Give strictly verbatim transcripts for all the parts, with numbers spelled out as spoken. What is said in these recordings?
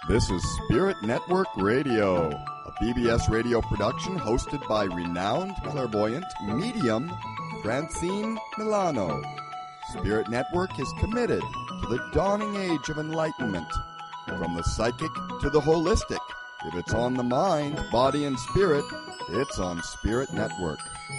This is Spirit Network Radio, a B B S radio production hosted by renowned clairvoyant medium Francine Milano. Spirit Network is committed to the dawning age of enlightenment, from the psychic to the holistic. If it's on the mind, body, and spirit, it's on Spirit Network.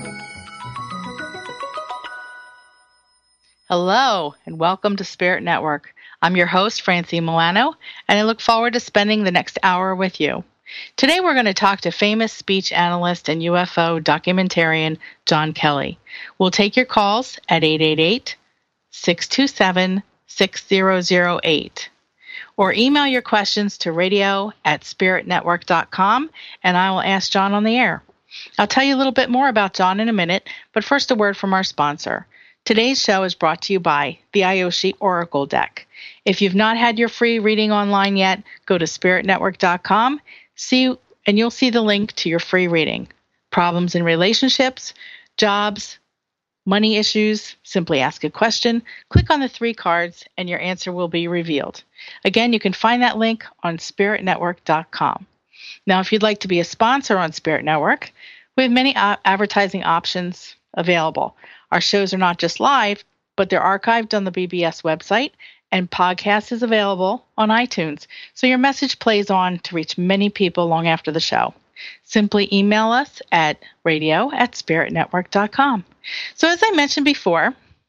Hello, and welcome to Spirit Network. I'm your host, Francine Milano, and I look forward to spending the next hour with you. Today we're going to talk to famous speech analyst and U F O documentarian John Kelly. We'll take your calls at eight eight eight, six two seven, six zero zero eight. Or email your questions to radio at spirit network dot com, and I will ask John on the air. I'll tell you a little bit more about John in a minute, but first a word from our sponsor. Today's show is brought to you by the Ayoshi Oracle Deck. If you've not had your free reading online yet, go to spirit network dot com, see, and you'll see the link to your free reading. Problems in relationships, jobs, money issues, simply ask a question, click on the three cards, and your answer will be revealed. Again, you can find that link on spirit network dot com. Now, if you'd like to be a sponsor on Spirit Network, we have many uh, advertising options available. Our shows are not just live, but they're archived on the B B S website, and podcast is available on iTunes, so your message plays on to reach many people long after the show. Simply email us at radio at spirit network dot com. So as I mentioned before,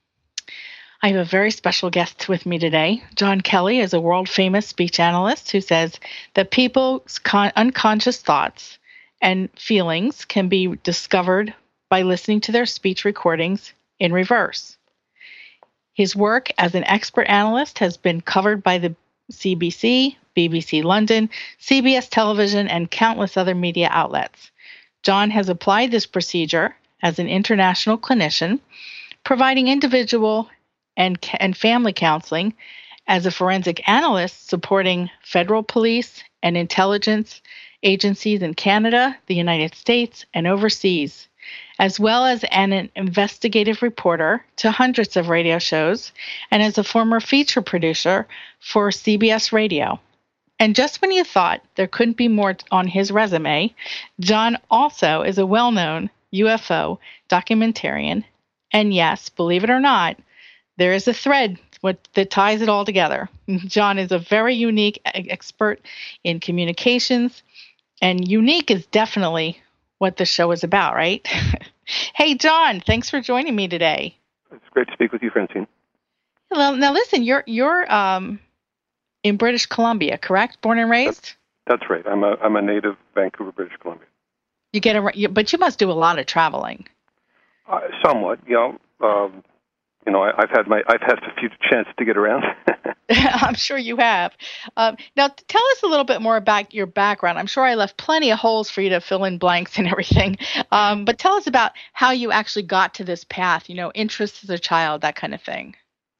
I have a very special guest with me today. John Kelly is a world-famous speech analyst who says that people's con- unconscious thoughts and feelings can be discovered by listening to their speech recordings in reverse. His work as an expert analyst has been covered by the C B C, B B C London, C B S Television, and countless other media outlets. John has applied this procedure as an international clinician, providing individual and, and family counseling, as a forensic analyst supporting federal police and intelligence agencies in Canada, the United States, and overseas, as well as an investigative reporter to hundreds of radio shows, and as a former feature producer for C B S Radio. And just when you thought there couldn't be more on his resume, John also is a well-known U F O documentarian. And yes, believe it or not, there is a thread that ties it all together. John is a very unique expert in communications, and unique is definitely what the show is about, right? Hey, John, thanks for joining me today. It's great to speak with you, Francine. Well, now listen, you're you're um, in British Columbia, correct? Born and raised? That's, that's right. I'm a I'm a native Vancouver, British Columbia. You get a, you, but you must do a lot of traveling. Uh, somewhat, you know. Um, you know, I, I've had my I've had a few chances to get around. I'm sure you have. Um, now, tell us a little bit more about your background. I'm sure I left plenty of holes for you to fill in blanks and everything. Um, but tell us about how you actually got to this path, you know, interests as a child, that kind of thing.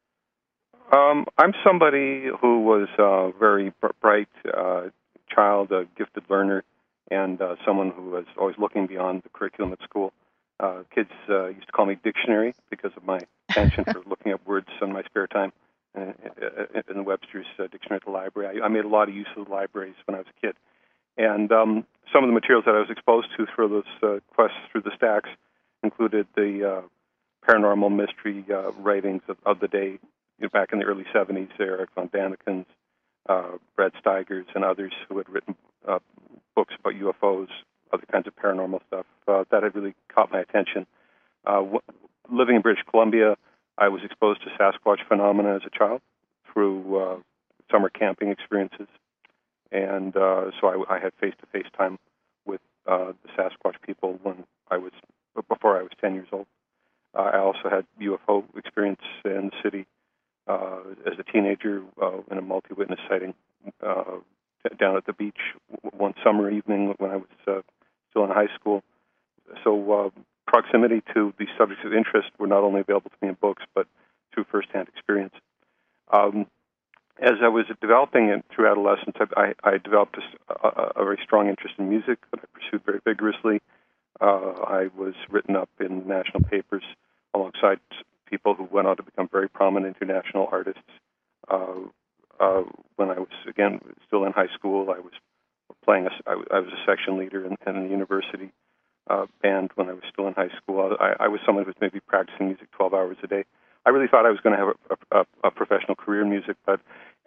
Um, I'm somebody who was a very bright uh, child, a gifted learner, and uh, someone who was always looking beyond the curriculum at school. Uh, kids uh, used to call me Dictionary because of my penchant for looking up words in my spare time in the Webster's uh, Dictionary at the library. I, I made a lot of use of the libraries when I was a kid. And um, some of the materials that I was exposed to through those uh, quests through the stacks included the uh, paranormal mystery uh, writings of, of the day, you know, back in the early seventies, Eric von Daniken's, uh, Brad Steiger's, and others who had written uh, books about U F Os, other kinds of paranormal stuff. Uh, that had really caught my attention. Uh, w- living in British Columbia, I was exposed to Sasquatch phenomena as a child through uh, summer camping experiences. And uh, so I, I had face-to-face time with uh, the Sasquatch people when I was, before I was ten years old. Uh, I also had U F O experience in the city uh, as a teenager uh, in a multi-witness sighting uh, down at the beach one summer evening when I was uh, still in high school. So uh, proximity to these subjects of interest were not only available to me in books, but through firsthand experience. Um, as I was developing it through adolescence, I, I developed a, a, a very strong interest in music that I pursued very vigorously. Uh, I was written up in national papers alongside people who went on to become very prominent international artists. Uh, uh, when I was, again, still in high school. I was playing, a, I, I was a section leader in, in the university uh, band when I was still in high school. I, I was someone who was maybe practicing music twelve hours a day. I really thought I was going to have a, a, a professional career in music, but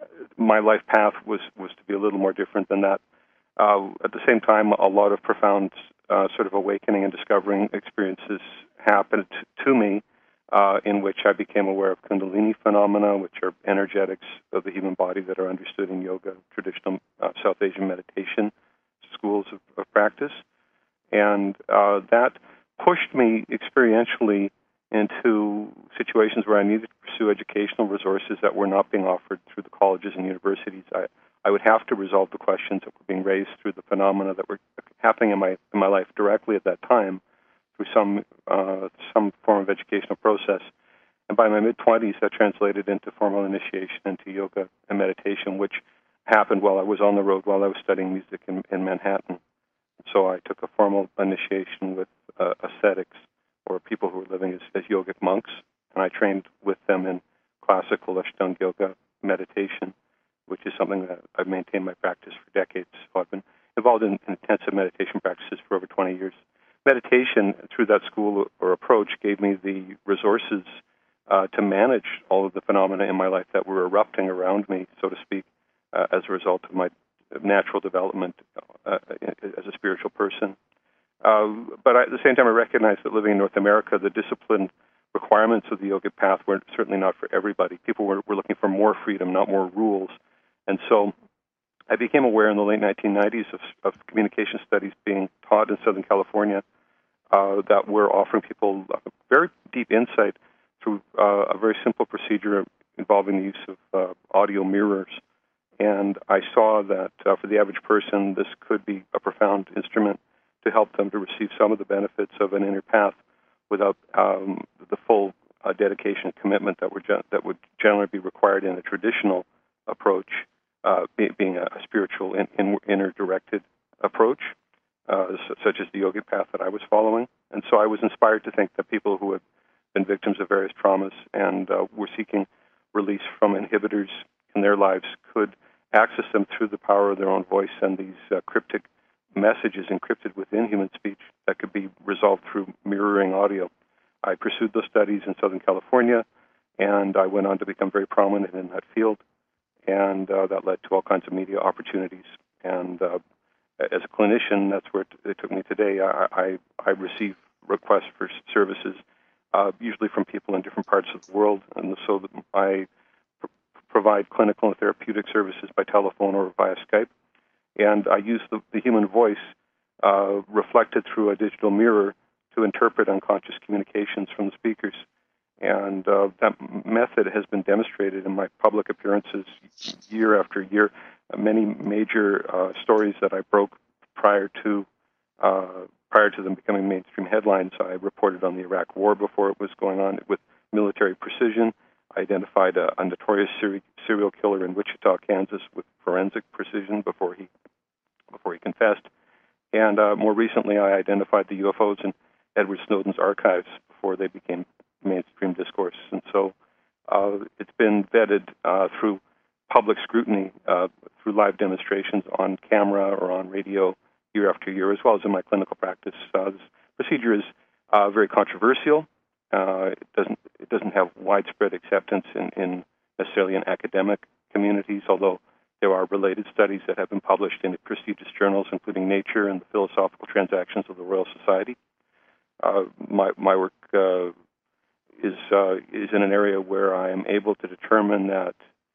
my life path was, was to be a little more different than that. Uh, at the same time, a lot of profound uh, sort of awakening and discovering experiences happened to me, uh, in which I became aware of Kundalini phenomena, which are energetics of the human body that are understood in yoga, traditional uh, South Asian meditation schools of, of practice. And uh, that pushed me experientially into situations where I needed to pursue educational resources that were not being offered through the colleges and universities. I, I would have to resolve the questions that were being raised through the phenomena that were happening in my in my life directly at that time through some uh, some form of educational process. And by my mid-twenties, that translated into formal initiation into yoga and meditation, which happened while I was on the road, while I was studying music in, in Manhattan. So I took a formal initiation with uh, ascetics, or people who were living as, as yogic monks, and I trained with them in classical Ashtanga yoga meditation, which is something that I've maintained my practice for decades. So I've been involved in intensive meditation practices for over twenty years. Meditation, through that school or approach, gave me the resources uh, to manage all of the phenomena in my life that were erupting around me, so to speak, uh, as a result of my natural development uh, as a spiritual person. Uh, but I, at the same time, I recognized that living in North America, the disciplined requirements of the yogic path were certainly not for everybody. People were, were looking for more freedom, not more rules. And so I became aware in the late nineteen nineties of, of communication studies being taught in Southern California uh, that were offering people a very deep insight through uh, a very simple procedure involving the use of uh, audio mirrors. And I saw that uh, for the average person, this could be a profound instrument to help them to receive some of the benefits of an inner path without um, the full uh, dedication and commitment that, were gen- that would generally be required in a traditional approach, uh, be- being a, a spiritual, in- in- inner-directed approach, uh, s- such as the yogic path that I was following. And so I was inspired to think that people who had been victims of various traumas and uh, were seeking release from inhibitors in their lives could access them through the power of their own voice and these uh, cryptic messages encrypted within human speech that could be resolved through mirroring audio. I pursued those studies in Southern California, and I went on to become very prominent in that field, and uh, that led to all kinds of media opportunities. And uh, as a clinician, that's where it, it took me today. I, I, I receive requests for services, uh, usually from people in different parts of the world, and so I pr- provide clinical and therapeutic services by telephone or via Skype. And I use the, the human voice uh, reflected through a digital mirror to interpret unconscious communications from the speakers. And uh, that method has been demonstrated in my public appearances year after year. Uh, many major uh, stories that I broke prior to uh, prior to them becoming mainstream headlines. I reported on the Iraq War before it was going on with military precision. I identified a, a notorious seri- serial killer in Wichita, Kansas, with forensic precision before he before he confessed. And uh, more recently, I identified the U F Os in Edward Snowden's archives before they became mainstream discourse. And so uh, it's been vetted uh, through public scrutiny, uh, through live demonstrations on camera or on radio year after year, as well as in my clinical practice. Uh, this procedure is uh, very controversial. Uh, it doesn't it doesn't have widespread acceptance in, in necessarily in academic communities, although there are related studies that have been published in prestigious journals, including Nature and the Philosophical Transactions of the Royal Society. Uh, my my work uh, is uh, is in an area where I am able to determine that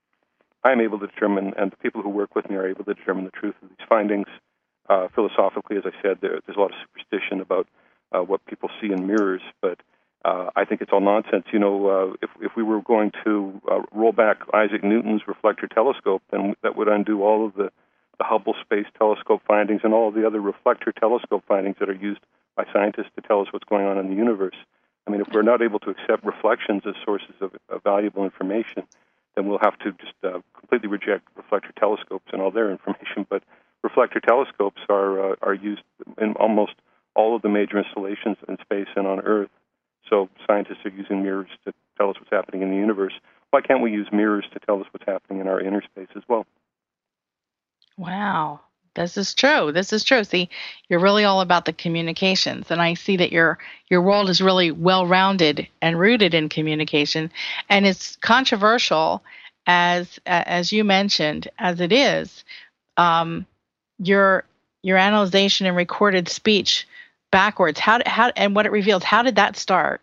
I am able to determine, and the people who work with me are able to determine the truth of these findings. Uh, philosophically, as I said, there, there's a lot of superstition about uh, what people see in mirrors, but uh, I think it's all nonsense. You know, uh, if if we were going to uh, roll back Isaac Newton's reflector telescope, then that would undo all of the, the Hubble Space Telescope findings and all of the other reflector telescope findings that are used by scientists to tell us what's going on in the universe. I mean, if we're not able to accept reflections as sources of, of valuable information, then we'll have to just uh, completely reject reflector telescopes and all their information. But reflector telescopes are uh, are used in almost all of the major installations in space and on Earth. So scientists are using mirrors to tell us what's happening in the universe. why can't we use mirrors to tell us what's happening in our inner space as well? Wow. This is true. This is true. See, you're really all about the communications, and I see that your your world is really well-rounded and rooted in communication, and it's controversial as as you mentioned, as it is. Um, your your analyzation and recorded speech backwards. How how and what it reveals. How did that start?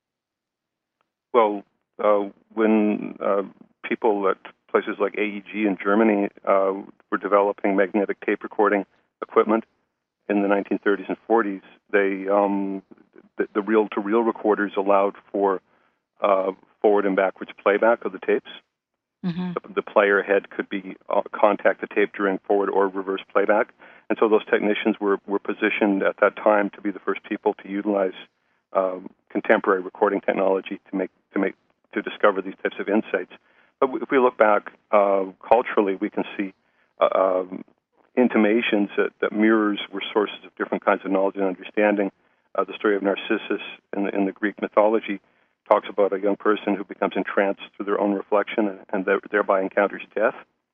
Well, uh, when uh, people at places like A E G in Germany uh, were developing magnetic tape recording equipment in the nineteen thirties and forties, they um, the, the reel-to-reel recorders allowed for uh, forward and backwards playback of the tapes. Mm-hmm. The, the player head could be uh, contact the tape during forward or reverse playback, and so those technicians were, were positioned at that time to be the first people to utilize um, contemporary recording technology to make to make to discover these types of insights. But if we look back uh, culturally, we can see uh, um, intimations that, that mirrors were sources of different kinds of knowledge and understanding. Uh, the story of Narcissus in the, in the Greek mythology talks about a young person who becomes entranced through their own reflection and, and thereby encounters death.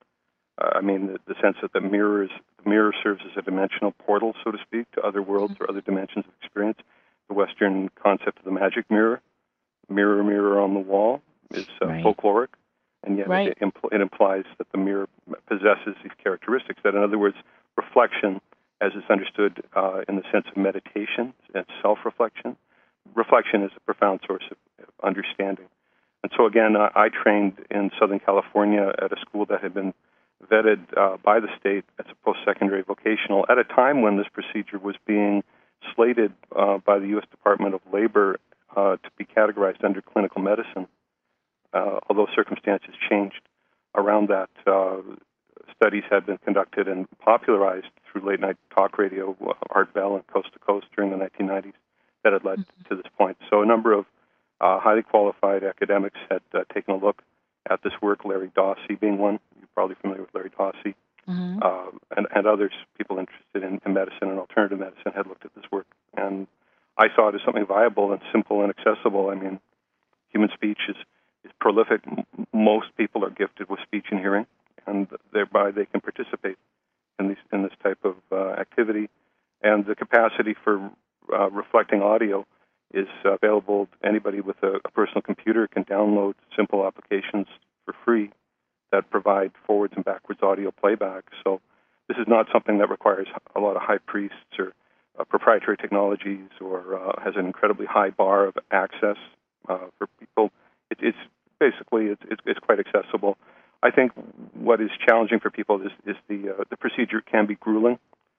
Uh, I mean, the, the sense that the mirror, is, the mirror serves as a dimensional portal, so to speak, to other worlds or other dimensions of experience. The Western concept of the magic mirror, mirror, mirror on the wall, is uh, Right. folkloric. And yet Right. it, impl- it implies that the mirror possesses these characteristics, that in other words, reflection, as it's understood uh, in the sense of meditation and self-reflection, reflection is a profound source of understanding. And so again, I, I trained in Southern California at a school that had been vetted uh, by the state as a post-secondary vocational at a time when this procedure was being slated uh, by the U S Department of Labor uh, to be categorized under clinical medicine. Uh, although circumstances changed around that, uh, studies had been conducted and popularized through late-night talk radio, uh, Art Bell and Coast to Coast during the nineteen nineties that had led mm-hmm. to this point. So a number of uh, highly qualified academics had uh, taken a look at this work, Larry Dossey being one. You're probably familiar with Larry Dossey. Mm-hmm. Uh, and, and others, people interested in, in medicine and alternative medicine, had looked at this work. And I saw it as something viable and simple and accessible. I mean, human speech is is prolific. Most people are gifted with speech and hearing, and thereby they can participate in these in this type of uh, activity. And the capacity for uh, reflecting audio is available to anybody with a, a personal computer can download simple applications for free that provide forwards and backwards audio playback. So this is not something that requires a lot of high priests or uh, proprietary technologies or uh, has an incredibly high bar of access uh, for people. It, it's basically it's, it's, it's quite accessible. I think what is challenging for people is, is the uh, the procedure can be grueling.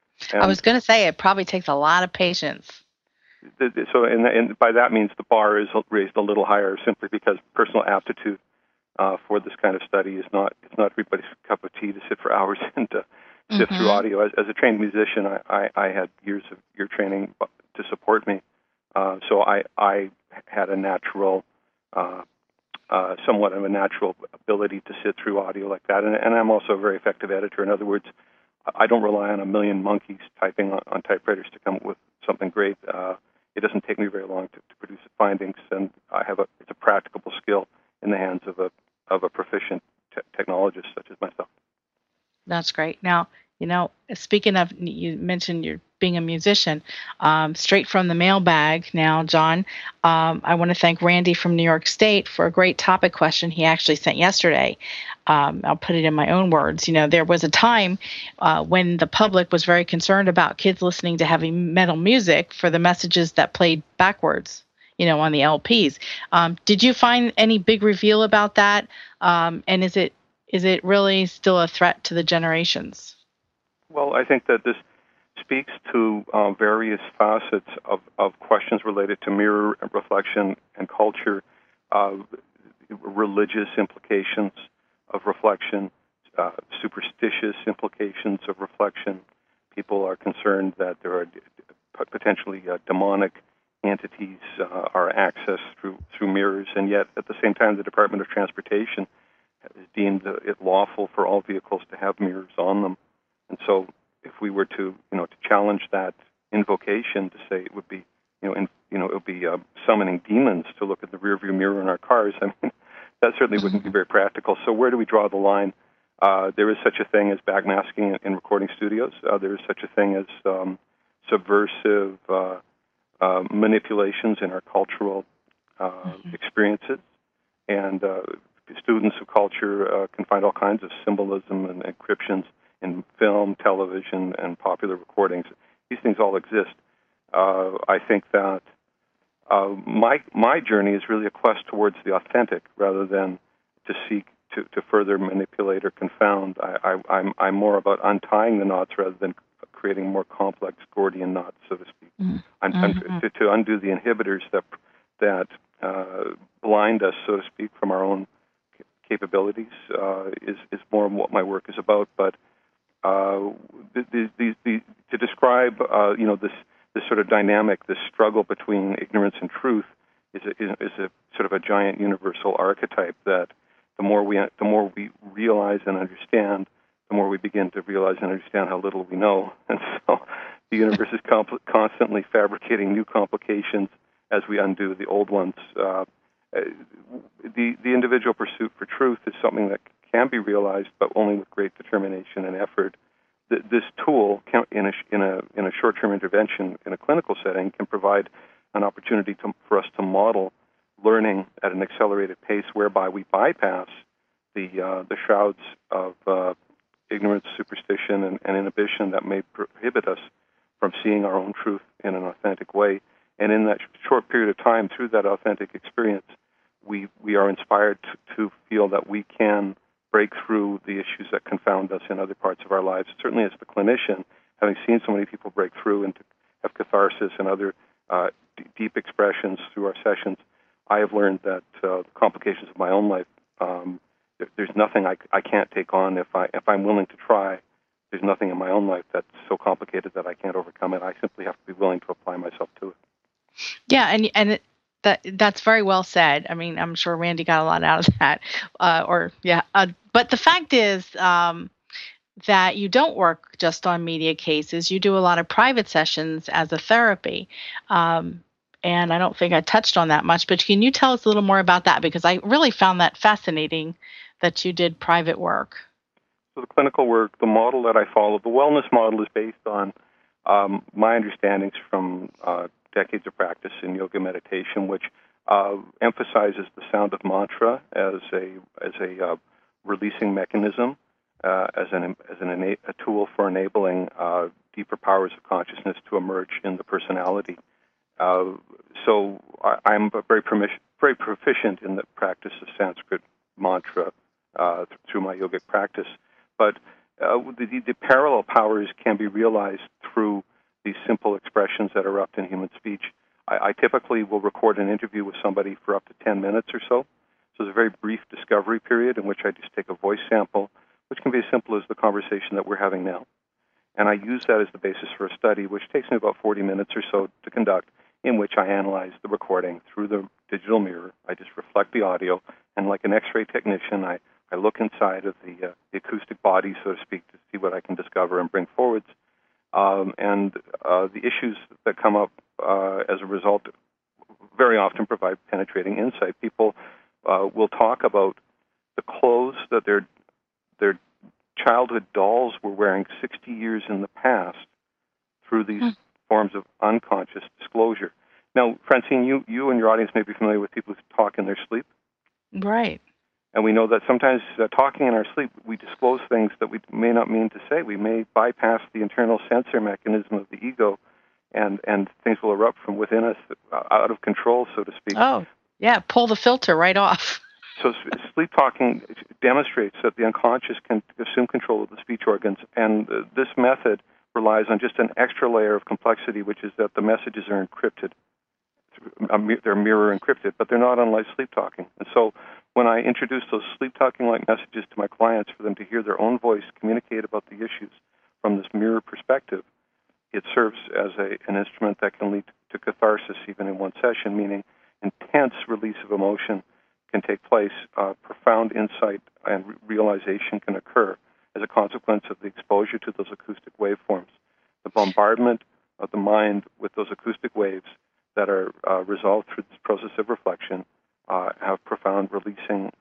I was going to say it probably takes a lot of patience. The, the, so, and, and by that means the bar is raised a little higher, simply because personal aptitude uh, for this kind of study is not it's not everybody's cup of tea to sit for hours and to sift mm-hmm. through audio. As, as a trained musician, I, I, I had years of ear training to support me, uh, so I I had a natural. Uh, Uh, somewhat of a natural ability to sit through audio like that. And, and I'm also a very effective editor. In other words, I don't rely on a million monkeys typing on, on typewriters to come up with something great. Uh, it doesn't take me very long to, to produce the findings, and I have a it's a practicable skill in the hands of a of a proficient te- technologist such as myself. That's great. Now, you know, speaking of, you mentioned you're being a musician, um, straight from the mailbag now, John, um, I want to thank Randy from New York State for a great topic question he actually sent yesterday. Um, I'll put it in my own words. You know, there was a time uh, when the public was very concerned about kids listening to heavy metal music for the messages that played backwards, you know, on the L Ps. Um, did you find any big reveal about that? Um, and is it is it really still a threat to the generations? Well, I think that this speaks to uh, various facets of, of questions related to mirror reflection and culture, uh, religious implications of reflection, uh, superstitious implications of reflection. People are concerned that there are potentially uh, demonic entities uh, are accessed through through mirrors, and yet at the same time, the Department of Transportation has deemed it lawful for all vehicles to have mirrors on them. And so, if we were to, you know, to challenge that invocation, to say it would be, you know, in, you know, it would be uh, summoning demons to look at the rearview mirror in our cars. I mean, that certainly wouldn't be very practical. So where do we draw the line? Uh, there is such a thing as backmasking in, in recording studios. Uh, there is such a thing as um, subversive uh, uh, manipulations in our cultural uh, mm-hmm. experiences. And uh, students of culture uh, can find all kinds of symbolism and encryptions in film, television, and popular recordings. These things all exist. Uh, I think that uh, my my journey is really a quest towards the authentic rather than to seek to, to further manipulate or confound. I, I, I'm, I'm more about untying the knots rather than creating more complex Gordian knots, so to speak. Mm-hmm. I'm, I'm, to, to undo the inhibitors that that uh, blind us, so to speak, from our own capabilities uh, is, is more what my work is about. But uh, the, the, the, the, to describe, uh, you know, this this sort of dynamic, this struggle between ignorance and truth, is a, is, is a sort of a giant universal archetype that the more we the more we realize and understand, the more we begin to realize and understand how little we know. And so the universe is compl- constantly fabricating new complications as we undo the old ones. Uh, the the individual pursuit for truth is something that can be realized, but only with great determination and effort. Th- this tool, can, in a in a in a short-term intervention in a clinical setting, can provide an opportunity to, for us to model learning at an accelerated pace, whereby we bypass the uh, the shrouds of uh, ignorance, superstition, and, and inhibition that may prohibit us from seeing our own truth in an authentic way. And in that short period of time, through that authentic experience, we we are inspired to, to feel that we can break through the issues that confound us in other parts of our lives. Certainly as the clinician, having seen so many people break through and to have catharsis and other uh, d- deep expressions through our sessions, I have learned that uh, the complications of my own life, um, there, there's nothing I, I can't take on if, I, if I'm willing to try. There's nothing in my own life that's so complicated that I can't overcome it. I simply have to be willing to apply myself to it. Yeah, and and it, that that's very well said. I mean, I'm sure Randy got a lot out of that. Uh, or yeah, uh, but the fact is um, that you don't work just on media cases. You do a lot of private sessions as a therapy. Um, and I don't think I touched on that much, but can you tell us a little more about that? Because I really found that fascinating that you did private work. So the clinical work, the model that I follow, the wellness model is based on um, my understandings from uh, decades of practice in yoga meditation, which uh, emphasizes the sound of mantra as a as a uh, releasing mechanism, uh, as an as an ena- a tool for enabling uh, deeper powers of consciousness to emerge in the personality. Uh, so I, I'm very, permission, very proficient in the practice of Sanskrit mantra uh, th- through my yogic practice. But uh, the, the parallel powers can be realized through these simple expressions that erupt in human speech. I, I typically will record an interview with somebody for up to ten minutes or so. So it's a very brief discovery period in which I just take a voice sample, which can be as simple as the conversation that we're having now. And I use that as the basis for a study, which takes me about forty minutes or so to conduct, in which I analyze the recording through the digital mirror. I just reflect the audio, and like an X-ray technician, I, I look inside of the, uh, the acoustic body, so to speak, to see what I can discover and bring forwards. Um, and uh, the issues that come up uh, as a result very often provide penetrating insight. People uh, will talk about the clothes that their their childhood dolls were wearing sixty years in the past through these mm. forms of unconscious disclosure. Now, Francine, you, you and your audience may be familiar with people who talk in their sleep. Right. And we know that sometimes uh, talking in our sleep, we disclose things that we may not mean to say. We may bypass the internal censor mechanism of the ego, and, and things will erupt from within us, uh, out of control, so to speak. Oh, yeah, pull the filter right off. So sleep talking demonstrates that the unconscious can assume control of the speech organs, and uh, this method relies on just an extra layer of complexity, which is that the messages are encrypted. They're mirror encrypted, but they're not unlike sleep talking. And so when I introduce those sleep talking-like messages to my clients for them to hear their own voice communicate about the issues from this mirror perspective, it serves as a, an instrument that can lead to catharsis even in one session, meaning intense release of emotion can take place, uh, profound insight and re- realization can occur as a consequence of the exposure to those acoustic waveforms. The bombardment of the mind with those acoustic waves that are uh, resolved through this process of reflection uh, have profound releasing uh,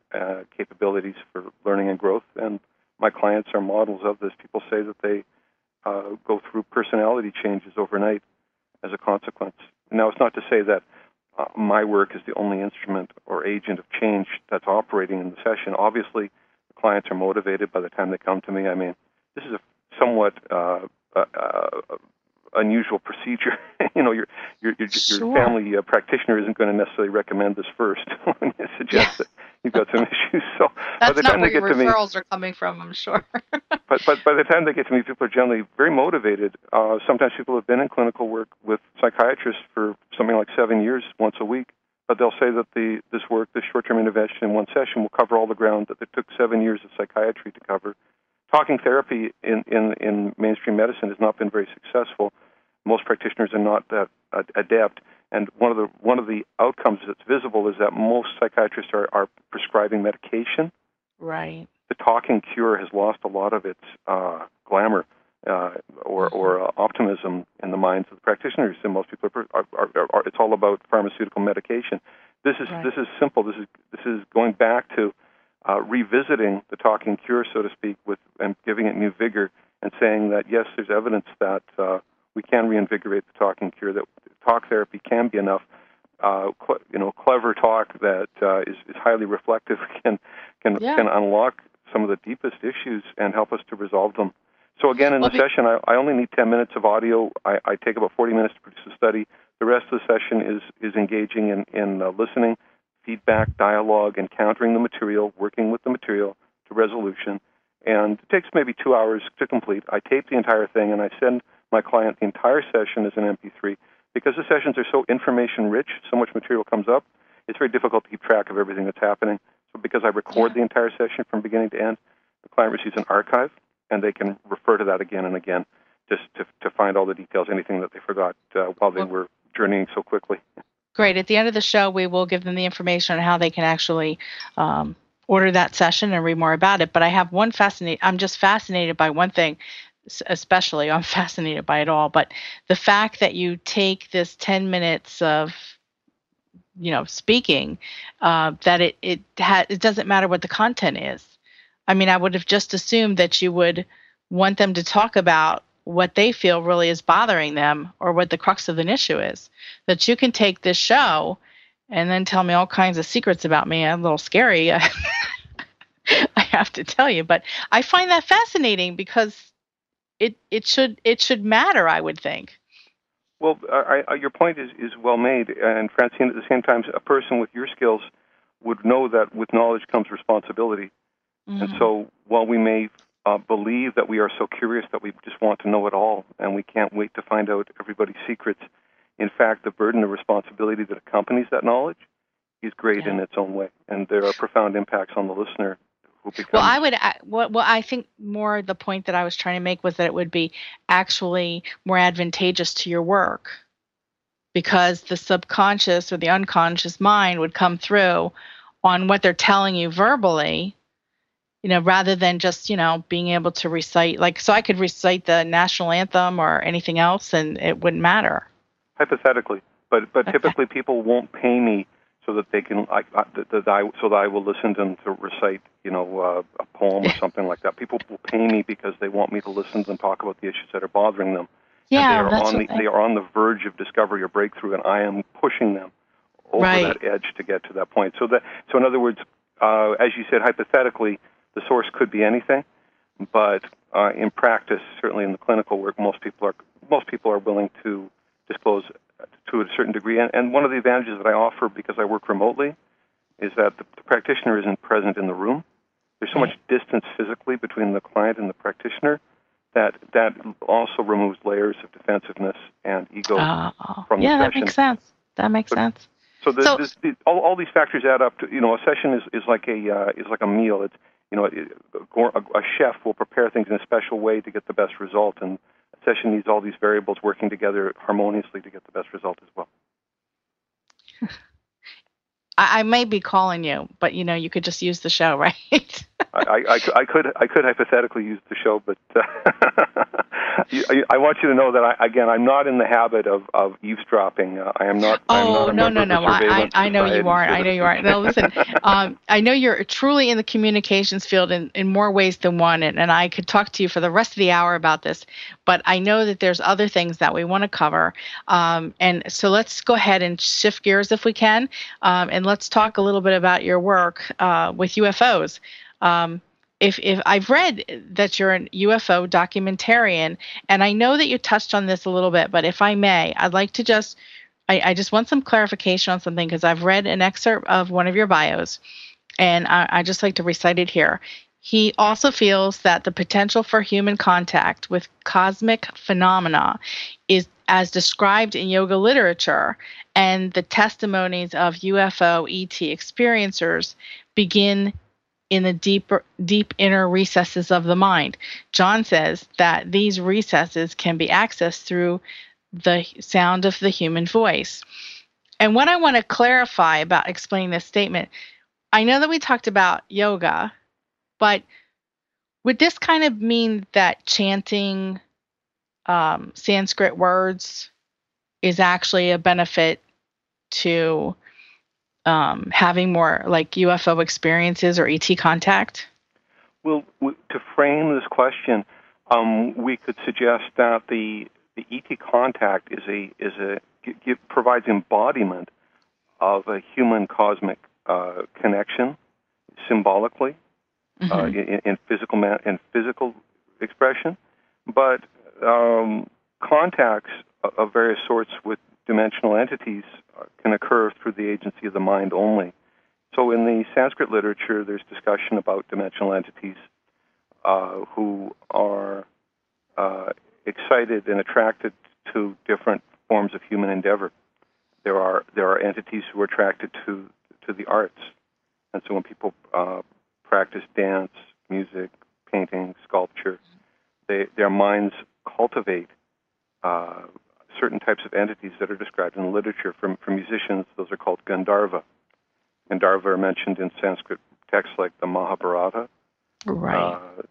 uh, capabilities for learning and growth. And my clients are models of this. People say that they uh, go through personality changes overnight as a consequence. Now, it's not to say that uh, my work is the only instrument or agent of change that's operating in the session. Obviously, the clients are motivated by the time they come to me. I mean, this is a somewhat uh, uh, uh, unusual procedure. you know, your your your, Sure. your family uh, practitioner isn't going to necessarily recommend this first when you suggest Yeah. that you've got some issues. So That's by the not time where they get your to me, referrals are coming from, I'm sure. but but by the time they get to me, people are generally very motivated. Uh, sometimes people have been in clinical work with psychiatrists for something like seven years, once a week. But they'll say that the this work, this short-term intervention in one session, will cover all the ground that it took seven years of psychiatry to cover. Talking therapy in, in, in mainstream medicine has not been very successful. Most practitioners are not that uh, adept, and one of the one of the outcomes that's visible is that most psychiatrists are, are prescribing medication. Right. The talking cure has lost a lot of its uh, glamour uh, or, or uh, optimism in the minds of the practitioners, and most people are, are, are, are it's all about pharmaceutical medication. This is Right. this is simple. This is this is going back to Uh, revisiting the talking cure, so to speak, with and giving it new vigor, and saying that yes, there's evidence that uh, we can reinvigorate the talking cure. That talk therapy can be enough. Uh, cl- you know, clever talk that uh, is, is highly reflective can can Yeah. can unlock some of the deepest issues and help us to resolve them. So again, in Well, the be- session, I, I only need ten minutes of audio. I, I take about forty minutes to produce a study. The rest of the session is is engaging in in uh, listening, feedback, dialogue, encountering the material, working with the material to resolution. And it takes maybe two hours to complete. I tape the entire thing, and I send my client the entire session as an M P three. Because the sessions are so information-rich, so much material comes up, it's very difficult to keep track of everything that's happening. So because I record Yeah. the entire session from beginning to end, the client receives an archive, and they can refer to that again and again just to, to find all the details, anything that they forgot uh, while they Well, were journeying so quickly. Great. At the end of the show, we will give them the information on how they can actually um, order that session and read more about it. But I have one fascinating, I'm just fascinated by one thing, s- especially, I'm fascinated by it all, but the fact that you take this ten minutes of, you know, speaking, uh, that it, it, ha- it doesn't matter what the content is. I mean, I would have just assumed that you would want them to talk about what they feel really is bothering them or what the crux of an issue is. That you can take this show and then tell me all kinds of secrets about me. I'm a little scary, I have to tell you, but I find that fascinating because it it should it should matter, I would think. Well, I, I, your point is, is well made, and Francine, at the same time, a person with your skills would know that with knowledge comes responsibility. Mm-hmm. And so while we may uh, believe that we are so curious that we just want to know it all and we can't wait to find out everybody's secrets, in fact, the burden of responsibility that accompanies that knowledge is great Yeah. in its own way, and there are profound impacts on the listener who becomes... Well, I would. I, well, well, I think more the point that I was trying to make was that it would be actually more advantageous to your work because the subconscious or the unconscious mind would come through on what they're telling you verbally, you know, rather than just, you know, being able to recite. Like, so I could recite the national anthem or anything else, and it wouldn't matter. Hypothetically, but but Okay. typically people won't pay me so that they can, I, I, that I, so that I will listen to them to recite, you know, uh, a poem or something like that. People will pay me because they want me to listen to them talk about the issues that are bothering them. Yeah, and they are that's on what the, I, they are on the verge of discovery or breakthrough, and I am pushing them over Right. that edge to get to that point. So that, so in other words, uh, as you said, hypothetically, the source could be anything, but uh, in practice, certainly in the clinical work, most people are most people are willing to disclose to a certain degree. And, and one of the advantages that I offer because I work remotely is that the, the practitioner isn't present in the room. There's so Right. much distance physically between the client and the practitioner that that also removes layers of defensiveness and ego oh, from yeah, the that session. makes sense. That makes But- sense. So, the, So- this, the, all, all these factors add up to, you know, a session is, is like a uh, is like a meal. It's, you know, a, a chef will prepare things in a special way to get the best result, and a session needs all these variables working together harmoniously to get the best result as well. I, I may be calling you, but you know, you could just use the show, right? I, I, I, could, I could I could hypothetically use the show, but uh, I, I want you to know that, I, again, I'm not in the habit of, of eavesdropping. Uh, I am not. Oh, I'm not a no, member no, of the no. I, surveillance I I know you society, aren't. so I to know you speak. aren't. No, listen, um, I know you're truly in the communications field in, in more ways than one, and, and I could talk to you for the rest of the hour about this, but I know that there's other things that we want to cover. Um, and so let's go ahead and shift gears if we can, um, and let's talk a little bit about your work uh, with U F Os. Um, if, if I've read that you're an U F O documentarian, and I know that you touched on this a little bit, but if I may, I'd like to just I, I just want some clarification on something because I've read an excerpt of one of your bios, and I, I just like to recite it here. He also feels that the potential for human contact with cosmic phenomena is as described in yoga literature, and the testimonies of U F O E T experiencers begin in the deeper, deep inner recesses of the mind. John says that these recesses can be accessed through the sound of the human voice. And what I want to clarify about explaining this statement, I know that we talked about yoga, but would this kind of mean that chanting um, Sanskrit words is actually a benefit to um, having more like U F O experiences or E T contact? Well, to frame this question, um, we could suggest that the the E T contact is a is a it provides embodiment of a human cosmic uh, connection, symbolically, mm-hmm. uh, in, in physical man, in physical expression, but um, contacts of various sorts with dimensional entities can occur through the agency of the mind only. So in the Sanskrit literature, there's discussion about dimensional entities uh, who are uh, excited and attracted to different forms of human endeavor. There are there are entities who are attracted to to the arts, and so when people uh, practice dance, music, painting, sculpture, they, their minds cultivate uh, certain types of entities that are described in the literature. For, for musicians, those are called Gandharva. Gandharva are mentioned in Sanskrit texts like the Mahabharata. Right. Uh,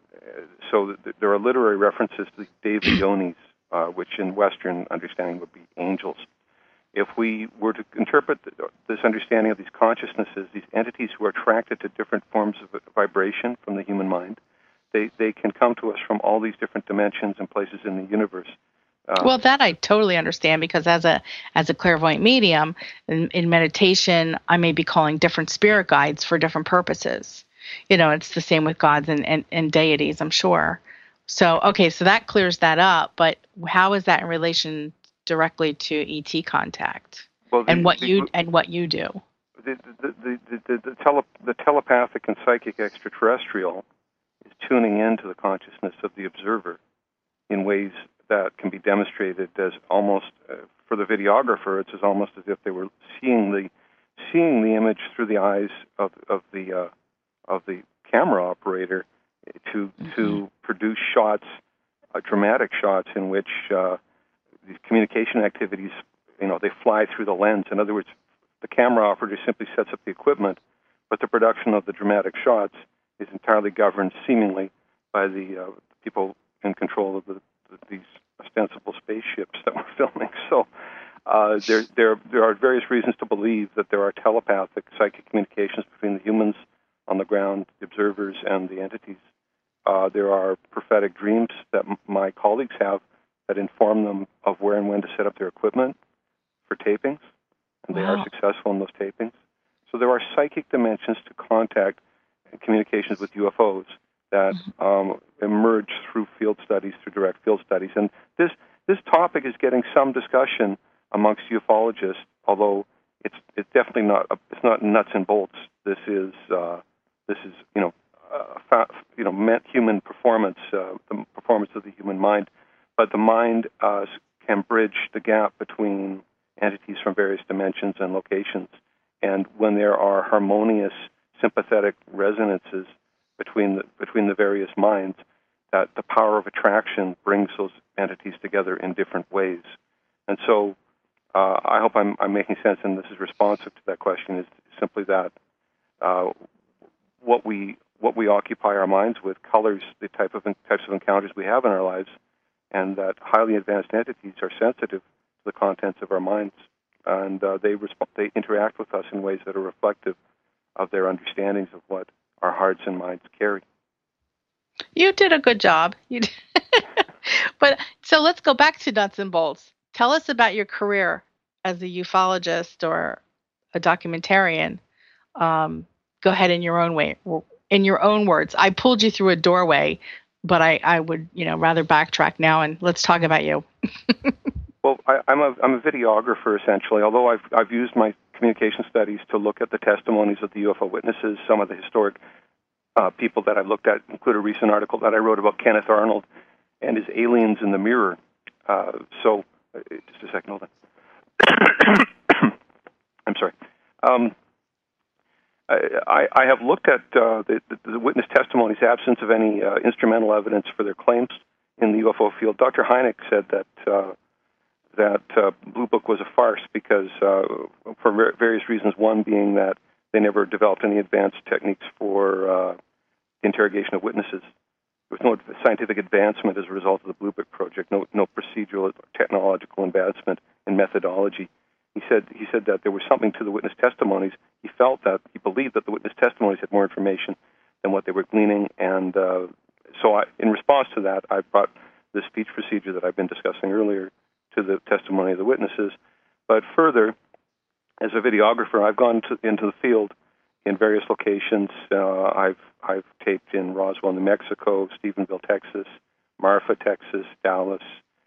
so th- there are literary references to the Deva Yonis, uh, which in Western understanding would be angels. If we were to interpret th- this understanding of these consciousnesses, these entities who are attracted to different forms of vibration from the human mind, they, they can come to us from all these different dimensions and places in the universe. Uh, well, that I totally understand, because as a as a clairvoyant medium in, in meditation, I may be calling different spirit guides for different purposes. You know, it's the same with gods and, and, and deities, I'm sure. So, okay, so that clears that up. But how is that in relation directly to E T contact well, the, and what the, you and what you do? The the the the, the, the, tele, the telepathic and psychic extraterrestrial is tuning into the consciousness of the observer in ways that can be demonstrated as almost, uh, for the videographer, it's as almost as if they were seeing the seeing the image through the eyes of of the uh, of the camera operator to mm-hmm. to produce shots, uh, dramatic shots in which uh, these communication activities, you know, they fly through the lens. In other words, the camera operator simply sets up the equipment, but the production of the dramatic shots is entirely governed, seemingly, by the uh, people in control of the, the, these ostensible spaceships that we're filming. So uh, there, there, there are various reasons to believe that there are telepathic psychic communications between the humans on the ground, the observers, and the entities. Uh, there are prophetic dreams that m- my colleagues have that inform them of where and when to set up their equipment for tapings, and they wow. are successful in those tapings. So there are psychic dimensions to contact and communications with U F Os that um, emerge through field studies, through direct field studies. And this this topic is getting some discussion amongst ufologists, although it's it's definitely not it's not nuts and bolts. This is uh, this is you know uh, fa- you know meant human performance, uh, the performance of the human mind, but the mind uh, can bridge the gap between entities from various dimensions and locations. And when there are harmonious, sympathetic resonances between the, between the various minds, that the power of attraction brings those entities together in different ways. And so uh, I hope I'm, I'm making sense, and this is responsive to that question, is simply that uh, what we what we occupy our minds with colors the type of types of encounters we have in our lives. and that highly advanced entities are sensitive to the contents of our minds, and uh, they resp- they interact with us in ways that are reflective of their understandings of what our hearts and minds carry. You did a good job. You did. But so let's go back to nuts and bolts. Tell us about your career as a ufologist or a documentarian. Um, go ahead in your own way, in your own words. I pulled you through a doorway, but I, I would, you know, rather backtrack now and let's talk about you. Well, I, I'm a I'm a videographer essentially. Although I've I've used my communication studies to look at the testimonies of the U F O witnesses, some of the historic uh, people that I've looked at include a recent article that I wrote about Kenneth Arnold and his aliens in the mirror. Uh, so, uh, just a second, hold on. I'm sorry. Um, I, I have looked at uh, the, the witness testimonies, absence of any uh, instrumental evidence for their claims in the U F O field. Doctor Hynek said that uh, that uh, Blue Book was a farce because, uh, for various reasons, one being that they never developed any advanced techniques for uh, interrogation of witnesses. There was no scientific advancement as a result of the Blue Book project, no, no procedural or technological advancement in methodology. He said he said that there was something to the witness testimonies. He felt that, he believed that the witness testimonies had more information than what they were gleaning, and uh, so I, in response to that, I brought the speech procedure that I've been discussing earlier to the testimony of the witnesses. But further, as a videographer, I've gone to, into the field in various locations. Uh, I've I've taped in Roswell, New Mexico, Stephenville, Texas, Marfa, Texas, Dallas,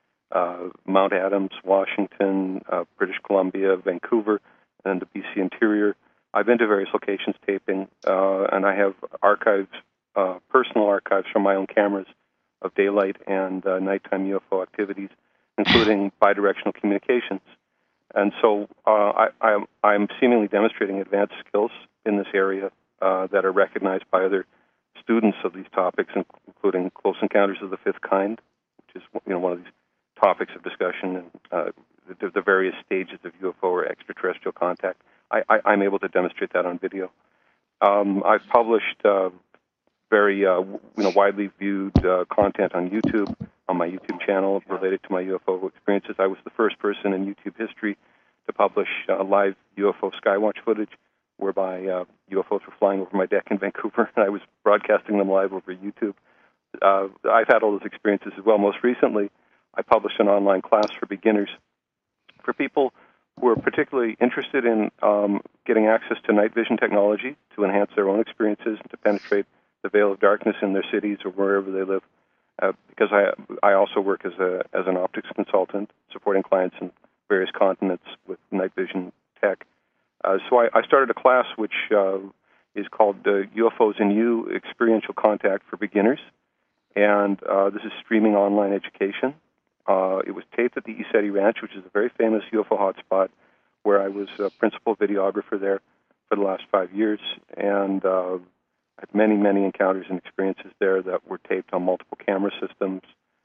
uh, Mount Adams, Washington, uh, British Columbia, Vancouver, and the B C interior. I've been to various locations taping, uh, and I have archives, uh, personal archives from my own cameras of daylight and uh, nighttime U F O activities, including bidirectional communications. And so uh, I, I'm, I'm seemingly demonstrating advanced skills in this area uh, that are recognized by other students of these topics, including Close Encounters of the Fifth Kind, which is you know one of these topics of discussion, and uh, the, the various stages of U F O or extraterrestrial contact. I, I, I'm able to demonstrate that on video. Um, I've published uh, very uh, you know widely viewed uh, content on YouTube, on my YouTube channel related to my U F O experiences. I was the first person in YouTube history to publish uh, live U F O skywatch footage, whereby uh, U F Os were flying over my deck in Vancouver, and I was broadcasting them live over YouTube. Uh, I've had all those experiences as well. Most recently, I published an online class for beginners, for people who are particularly interested in um, getting access to night vision technology to enhance their own experiences and to penetrate the veil of darkness in their cities or wherever they live. Uh, because I I also work as a as an optics consultant, supporting clients in various continents with night vision tech. Uh, so I, I started a class which uh, is called uh, U F Os and You Experiential Contact for Beginners, and uh, this is streaming online education. Uh, it was taped at the ECETI Ranch, which is a very famous U F O hotspot, where I was a principal videographer there for the last five years, and uh, I had many, many encounters and experiences there that were taped on multiple camera systems.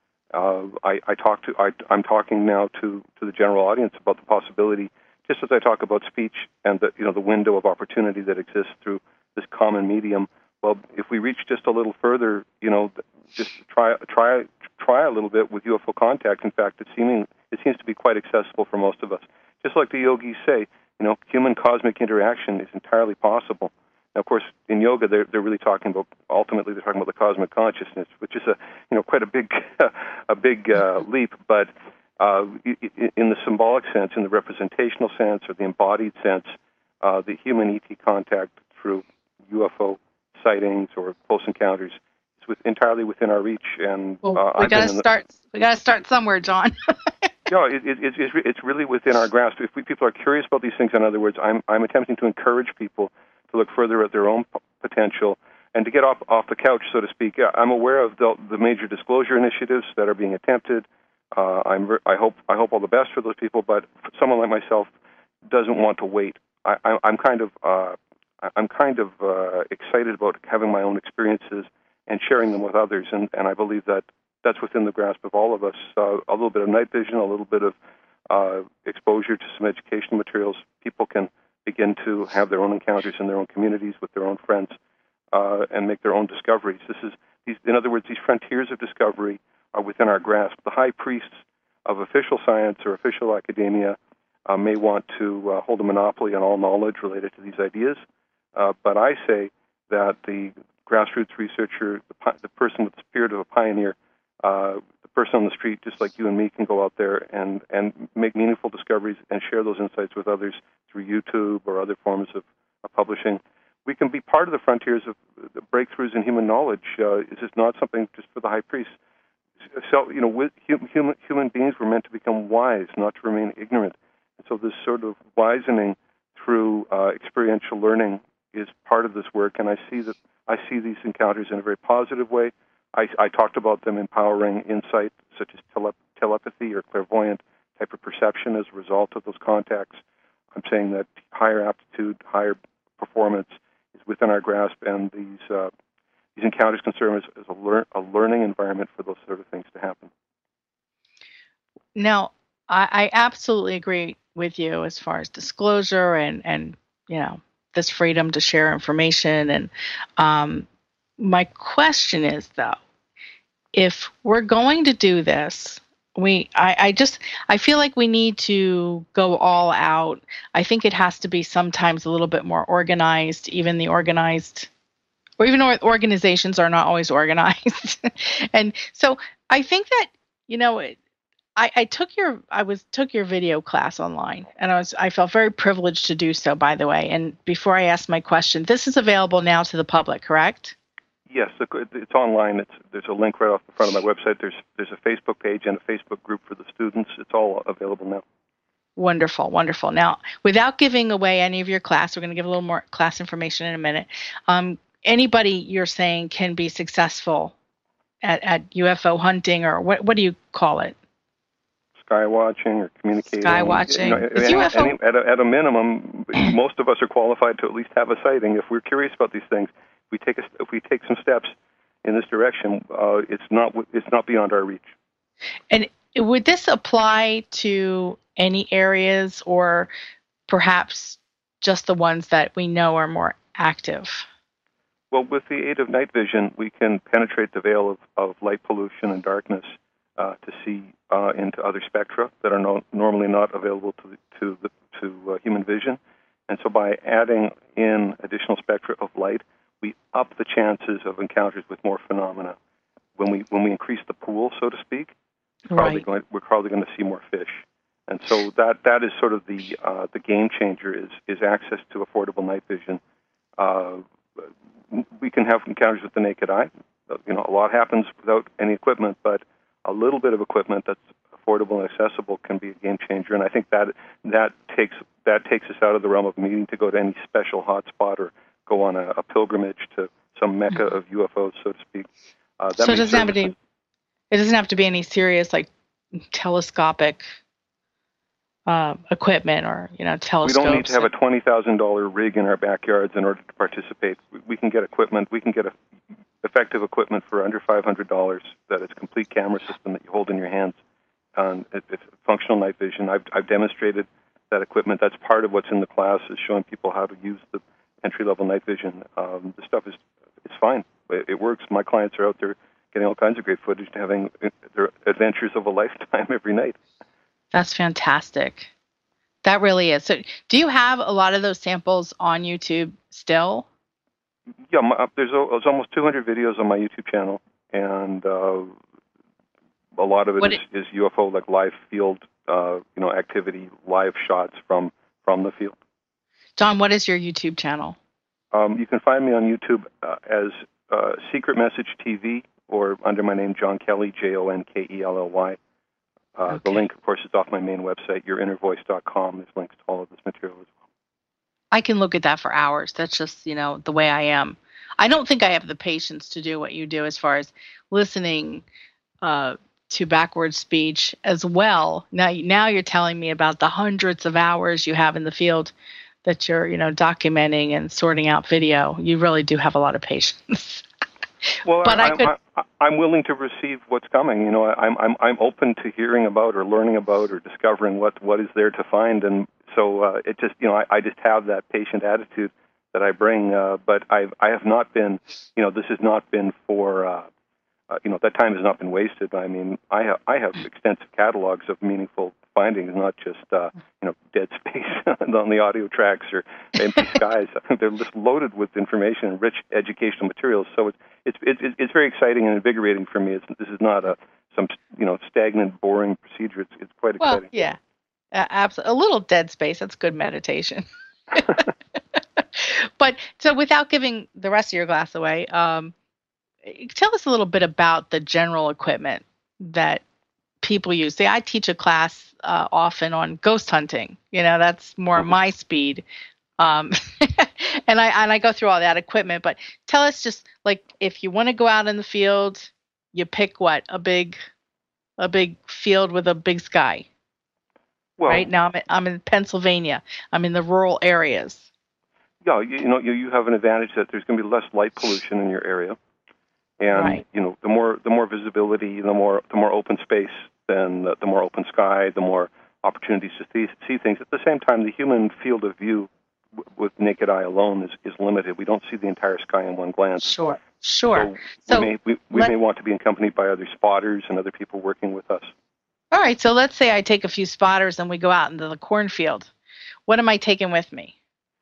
Uh, I, I talk to, I, I'm talking now to, to the general audience about the possibility, just as I talk about speech and the, you know, the window of opportunity that exists through this common medium. Well, if we reach just a little further, you know, just try, try, try a little bit with U F O contact. In fact, it seeming, it seems to be quite accessible for most of us. Just like the yogis say, you know, human cosmic interaction is entirely possible. Now, of course, in yoga, they're they're really talking about, ultimately, they're talking about the cosmic consciousness, which is a you know quite a big a big uh, leap. But uh, in the symbolic sense, in the representational sense, or the embodied sense, uh, the human E T contact through U F O sightings or close encounters is with, entirely within our reach. And well, uh, we I've gotta been in start. The, we gotta start somewhere, John. No, it, it, it's it's really within our grasp. If we, people are curious about these things, in other words, I'm I'm attempting to encourage people to look further at their own p- potential and to get off off the couch, so to speak. I'm aware of the, the major disclosure initiatives that are being attempted. Uh, I'm ver- I hope I hope all the best for those people, but someone like myself doesn't want to wait. I, I, I'm kind of uh, I'm kind of uh, excited about having my own experiences and sharing them with others, and, and I believe that that's within the grasp of all of us. Uh, a little bit of night vision, a little bit of uh, exposure to some educational materials. People can begin to have their own encounters in their own communities with their own friends uh, and make their own discoveries. This is, these, in other words, these frontiers of discovery are within our grasp. The high priests of official science or official academia uh, may want to uh, hold a monopoly on all knowledge related to these ideas, uh, but I say that the grassroots researcher, the, the person with the spirit of a pioneer, uh, the person on the street, just like you and me, can go out there and, and make meaningful discoveries and share those insights with others through YouTube or other forms of, of publishing. We can be part of the frontiers of the breakthroughs in human knowledge. Uh, this is not something just for the high priests. So, you know, with human, human beings were meant to become wise, not to remain ignorant. And so this sort of wisening through uh, experiential learning is part of this work, and I see that I see these encounters in a very positive way. I, I talked about them empowering insight, such as tele- telepathy or clairvoyant type of perception as a result of those contacts. I'm saying that higher aptitude, higher performance is within our grasp, and these uh, these encounters can serve as, as a, lear- a learning environment for those sort of things to happen. Now, I, I absolutely agree with you as far as disclosure and, and you know, this freedom to share information. And um, my question is, though, if we're going to do this, we I, I just I feel like we need to go all out. I think it has to be sometimes a little bit more organized. Even the organized, or even or, organizations are not always organized. And so I think that, you know, it, I, I took your I was took your video class online, and I was I felt very privileged to do so, by the way. And before I ask my question, this is available now to the public, correct? Yes, it's online. It's, there's a link right off the front of my website. There's there's a Facebook page and a Facebook group for the students. It's all available now. Wonderful, wonderful. Now, without giving away any of your class, we're going to give a little more class information in a minute. Um, anybody you're saying can be successful at, at U F O hunting, or what? What do you call it? Sky watching or communicating. Sky watching. You know, any, U F O? Any, at, a, at a minimum, most of us are qualified to at least have a sighting. If we're curious about these things, we take a, if we take some steps in this direction, uh, it's not it's not beyond our reach. And would this apply to any areas, or perhaps just the ones that we know are more active? Well, with the aid of night vision, we can penetrate the veil of, of light pollution and darkness uh, to see uh, into other spectra that are no, normally not available to the, to the, to uh, human vision. And so, by adding in additional spectra of light, we up the chances of encounters with more phenomena. When we when we increase the pool, so to speak, we're probably right. going we're probably going to see more fish. And so that that is sort of the uh, the game changer is is access to affordable night vision. Uh, we can have encounters with the naked eye. You know, a lot happens without any equipment, but a little bit of equipment that's affordable and accessible can be a game changer. And I think that that takes that takes us out of the realm of needing to go to any special hotspot or go on a, a pilgrimage to some mecca of U F Os, so to speak. Uh, that so it doesn't services. have to be. It doesn't have to be any serious like telescopic uh, equipment or you know telescopes. We don't need to have a twenty thousand dollar rig in our backyards in order to participate. We, we can get equipment. We can get a, effective equipment for under five hundred dollars. That is a complete camera system that you hold in your hands. Um, it, it's functional night vision. I've, I've demonstrated that equipment. That's part of what's in the class, is showing people how to use the entry-level night vision. Um, the stuff is it's fine. It, it works. My clients are out there getting all kinds of great footage, having their adventures of a lifetime every night. That's fantastic. That really is. So, do you have a lot of those samples on YouTube still? Yeah, my, there's, a, there's almost two hundred videos on my YouTube channel, and uh, a lot of it is, it is U F O, like live field, uh, you know, activity, live shots from from the field. John, what is your YouTube channel? Um, you can find me on YouTube uh, as uh, Secret Message T V, or under my name, John Kelly, J O N K E L L Y. Uh, okay. The link, of course, is off my main website, your inner voice dot com. There's links to all of this material as well. I can look at that for hours. That's just, you know, the way I am. I don't think I have the patience to do what you do as far as listening uh, to backwards speech as well. Now, now you're telling me about the hundreds of hours you have in the field that you're, you know, documenting and sorting out video. You really do have a lot of patience. Well, but I, I could. I, I'm willing to receive what's coming. You know, I'm I'm I'm open to hearing about or learning about or discovering what, what is there to find. And so uh, it just, you know, I, I just have that patient attitude that I bring. Uh, but I I have not been, you know, this has not been for uh, uh, you know, that time has not been wasted. I mean, I have I have extensive catalogs of meaningful findings, not just uh, you know dead space on the audio tracks or empty skies. They're just loaded with information and rich educational materials. So it's it's it's, it's very exciting and invigorating for me. It's, this is not a some you know stagnant, boring procedure. It's it's quite Well, exciting. yeah, uh, absolutely. A little dead space. That's good meditation. But so, without giving the rest of your glass away, um, tell us a little bit about the general equipment that people use. See, I teach a class uh, often on ghost hunting. You know, that's more Mm-hmm. my speed. Um, and I and I go through all that equipment. But tell us just like if you want to go out in the field, you pick what a big a big field with a big sky. Well, Right now, I'm in, I'm in Pennsylvania. I'm in the rural areas. yeah, you, you know, you, you have an advantage that there's going to be less light pollution in your area, and Right. you know, the more the more visibility, the more the more open space, then the, the more open sky, the more opportunities to see, see things. At the same time, the human field of view w- with naked eye alone is, is limited. We don't see the entire sky in one glance. Sure, sure. So, So we may we, we let- may want to be accompanied by other spotters and other people working with us. All right, so let's say I take a few spotters and we go out into the cornfield. What am I taking with me?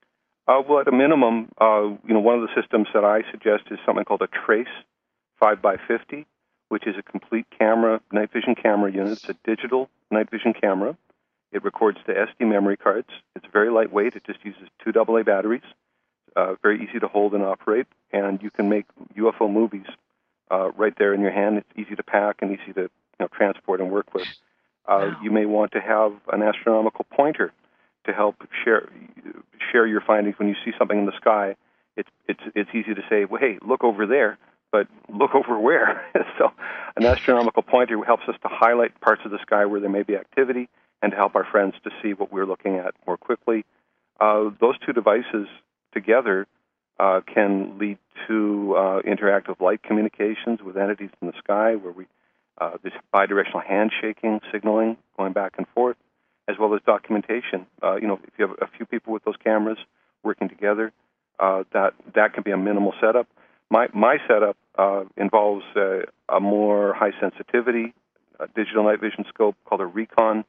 Uh, well, at a minimum, uh, you know, one of the systems that I suggest is something called a Trace five by fifty, which is a complete camera, night vision camera unit. It's a digital night vision camera. It records to S D memory cards. It's very lightweight. It just uses two double A batteries. Uh, very easy to hold and operate, and you can make U F O movies uh, right there in your hand. It's easy to pack and easy to you know, transport and work with. Uh, Wow. You may want to have an astronomical pointer to help share share your findings when you see something in the sky. It's it's it's easy to say, well, hey, look over there, but look over where? So an astronomical pointer helps us to highlight parts of the sky where there may be activity and to help our friends to see what we're looking at more quickly. Uh, those two devices together uh, can lead to uh, interactive light communications with entities in the sky where we uh, there's bidirectional handshaking, signaling, going back and forth, as well as documentation. Uh, you know, if you have a few people with those cameras working together, uh, that that can be a minimal setup. My my setup uh, involves uh, a more high sensitivity uh, digital night vision scope called a Recon,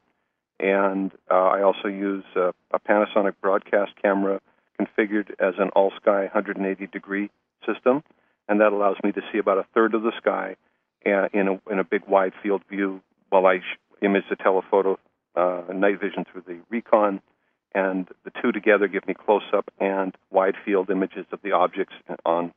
and uh, I also use uh, a Panasonic broadcast camera configured as an all-sky one hundred eighty degree system, and that allows me to see about a third of the sky uh, in a in a big wide field view while I sh- image the telephoto uh, night vision through the Recon, and the two together give me close-up and wide field images of the objects on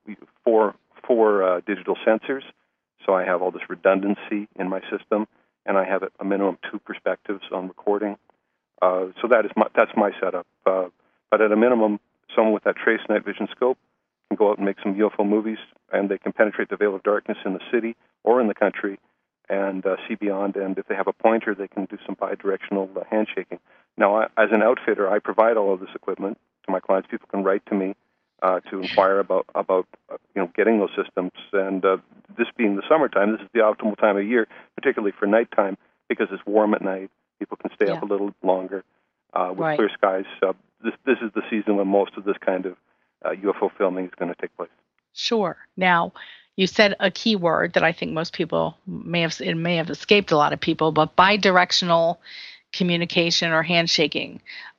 four four uh, digital sensors. So I have all this redundancy in my system, and I have a minimum two perspectives on recording. Uh, so that is my, that's my setup. Uh, but at a minimum, someone with that Trace night vision scope can go out and make some U F O movies, and they can penetrate the veil of darkness in the city or in the country and uh, see beyond. And if they have a pointer, they can do some bidirectional uh, handshaking. Now, I, as an outfitter, I provide all of this equipment to my clients. People can write to me uh, to inquire about about uh, you know getting those systems. And uh, this being the summertime, this is the optimal time of year, particularly for nighttime, because it's warm at night. People can stay Yeah. up a little longer uh, with Right. clear skies. Uh, this this is the season when most of this kind of uh, U F O filming is going to take place. Sure. Now, you said a key word that I think most people may have, it may have escaped a lot of people, but bidirectional communication or handshaking.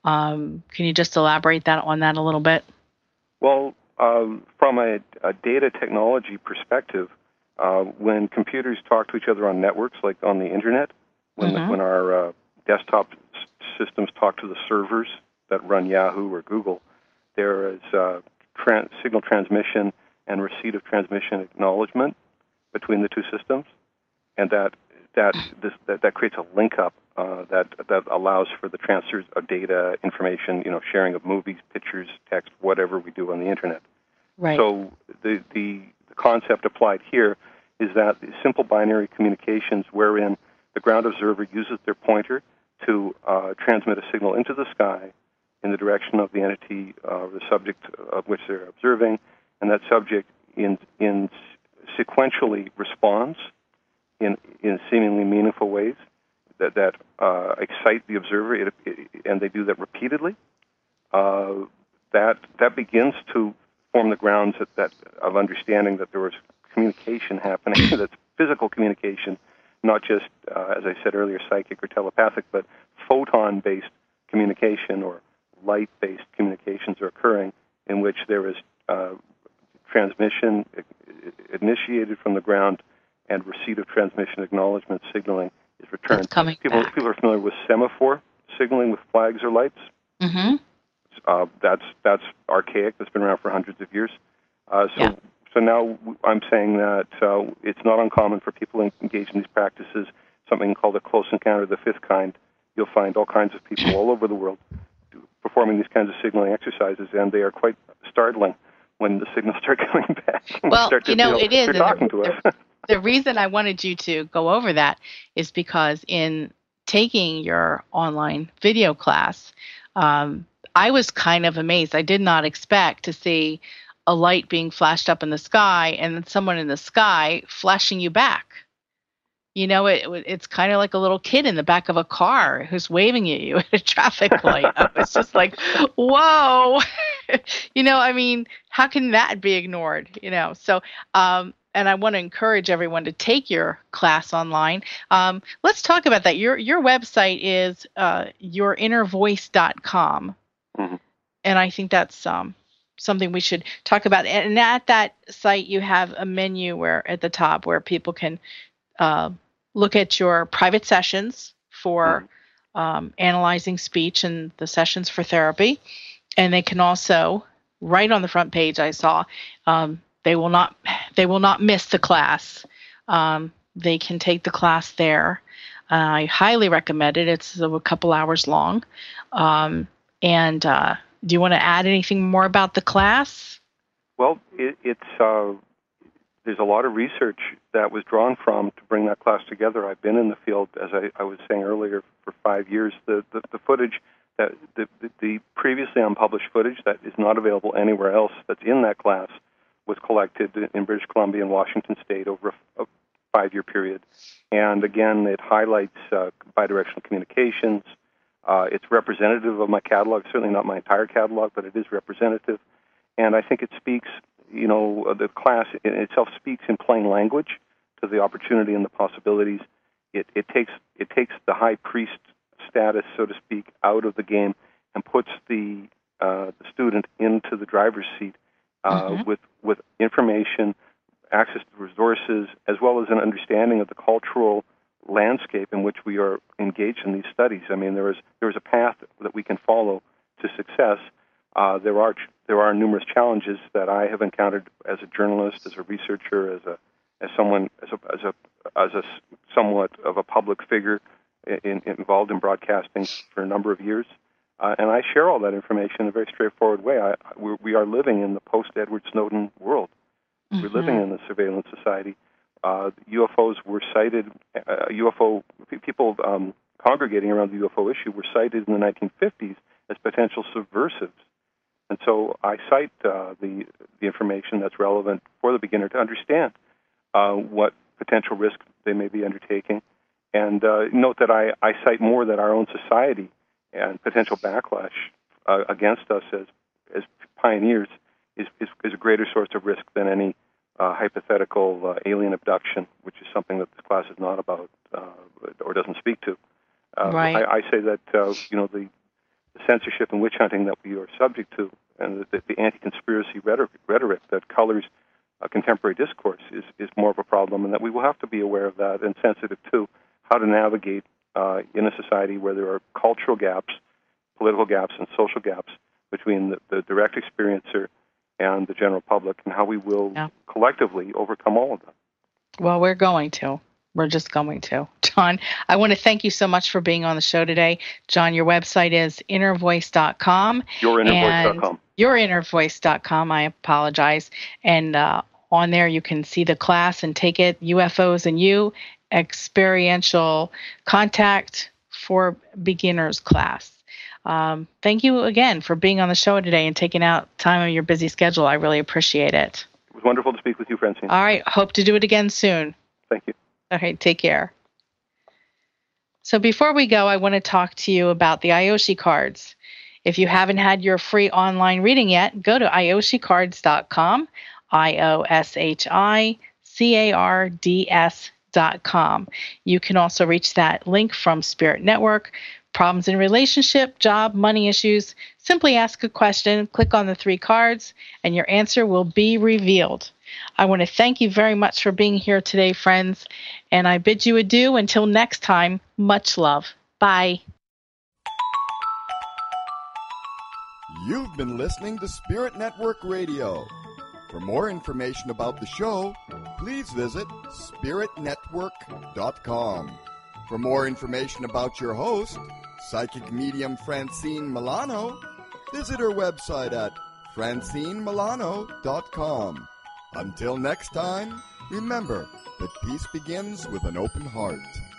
Um, can you just elaborate that on that a little bit? Well, um, from a, a data technology perspective, uh, when computers talk to each other on networks, like on the internet, when Mhm. the, when our uh, desktop s- systems talk to the servers that run Yahoo or Google, there is uh, tran- signal transmission and receipt of transmission acknowledgement between the two systems, and that that this that, that creates a link up uh, that that allows for the transfers of data, information, you know, sharing of movies, pictures, text, whatever we do on the internet. Right. So the, the the concept applied here is that the simple binary communications wherein the ground observer uses their pointer to uh, transmit a signal into the sky in the direction of the entity, uh, the subject of which they're observing, and that subject in in sequentially responds in in seemingly meaningful ways that that uh, excite the observer, it, it, and they do that repeatedly. Uh, that that begins to form the grounds that, that of understanding that there was communication happening. That's physical communication, not just, uh, as I said earlier, psychic or telepathic, but photon-based communication or light-based communications are occurring in which there is uh, transmission initiated from the ground and receipt of transmission acknowledgement signaling is returned. It's coming people, back. people are familiar with semaphore signaling with flags or lights. Mm-hmm. Uh, that's that's archaic. That's been around for hundreds of years. Uh, so, Yeah. so now I'm saying that uh, it's not uncommon for people engaged in these practices, something called a close encounter of the fifth kind. You'll find all kinds of people all over the world performing these kinds of signaling exercises, and they are quite startling when the signals start coming back. Well, start to you know, feel it is. they're talking the, to us. the reason I wanted you to go over that is because in taking your online video class, um, I was kind of amazed. I did not expect to see a light being flashed up in the sky and then someone in the sky flashing you back. You know, it, it's kind of like a little kid in the back of a car who's waving at you at a traffic light. It's just like, whoa. You know, I mean, how can that be ignored? You know, so, um, and I want to encourage everyone to take your class online. Um, let's talk about that. Your your website is uh, your inner voice dot com. Mm-hmm. And I think that's um, something we should talk about. And at that site, you have a menu where at the top where people can uh, look at your private sessions for mm-hmm. um, analyzing speech and the sessions for therapy. And they can also, right on the front page, I saw, um, they will not they will not miss the class. Um, they can take the class there. Uh, I highly recommend it. It's a couple hours long. Um, and uh, do you want to add anything more about the class? Well, it, it's uh, there's a lot of research that was drawn from to bring that class together. I've been in the field, as I, I was saying earlier, for five years. The the, the footage, that the, the, the previously unpublished footage that is not available anywhere else that's in that class was collected in British Columbia and Washington State over a, a five-year period. And again, it highlights uh, bidirectional communications. Uh, it's representative of my catalog, certainly not my entire catalog, but it is representative. And I think it speaks, you know, the class in itself speaks in plain language to the opportunity and the possibilities. It, it takes it takes the high priest status, so to speak, out of the game and puts the uh, the student into the driver's seat uh, mm-hmm. with with information, access to resources, as well as an understanding of the cultural landscape in which we are engaged in these studies. I mean, there is there is a path that we can follow to success. Uh, there are there are numerous challenges that I have encountered as a journalist, as a researcher, as a as someone as a as a as a somewhat of a public figure in, in, involved in broadcasting for a number of years, uh, and I share all that information in a very straightforward way. I, we, we are living in the post-Edward Snowden world. Mm-hmm. We're living in the surveillance society. Uh, U F Os were cited. Uh, U F O people um, congregating around the U F O issue were cited in the nineteen fifties as potential subversives. And so I cite uh, the the information that's relevant for the beginner to understand uh, what potential risk they may be undertaking. And uh, note that I, I cite more that our own society and potential backlash uh, against us as as pioneers is, is, is a greater source of risk than any uh, hypothetical uh, alien abduction, which is something that this class is not about uh, or doesn't speak to. Uh, right. I, I say that uh, you know the the censorship and witch hunting that we are subject to, and the, the anti-conspiracy rhetoric, rhetoric that colors uh, contemporary discourse is, is more of a problem, and that we will have to be aware of that and sensitive to how to navigate uh, in a society where there are cultural gaps, political gaps, and social gaps between the, the direct experiencer and the general public, and how we will yeah. collectively overcome all of that. Well, we're going to. We're just going to. John, I want to thank you so much for being on the show today. John, your website is inner voice dot com. your inner voice dot com. your inner voice dot com. I apologize. And uh, on there, you can see the class and take it, U F Os and You, Experiential Contact for Beginners class. Um, thank you again for being on the show today and taking out time of your busy schedule. I really appreciate it. It was wonderful to speak with you, Francine. All right. Hope to do it again soon. Thank you. Okay, take care. So before we go, I want to talk to you about the Ayoshi cards. If you haven't had your free online reading yet, go to ayoshi cards dot com, I O S H I C A R D S dot com. You can also reach that link from Spirit Network. Problems in relationship, job, money issues. Simply ask a question, click on the three cards, and your answer will be revealed. I want to thank you very much for being here today, friends, and I bid you adieu until next time. Much love. Bye. You've been listening to Spirit Network Radio. For more information about the show, please visit spirit network dot com. For more information about your host, psychic medium Francine Milano, visit her website at francine milano dot com. Until next time, remember that peace begins with an open heart.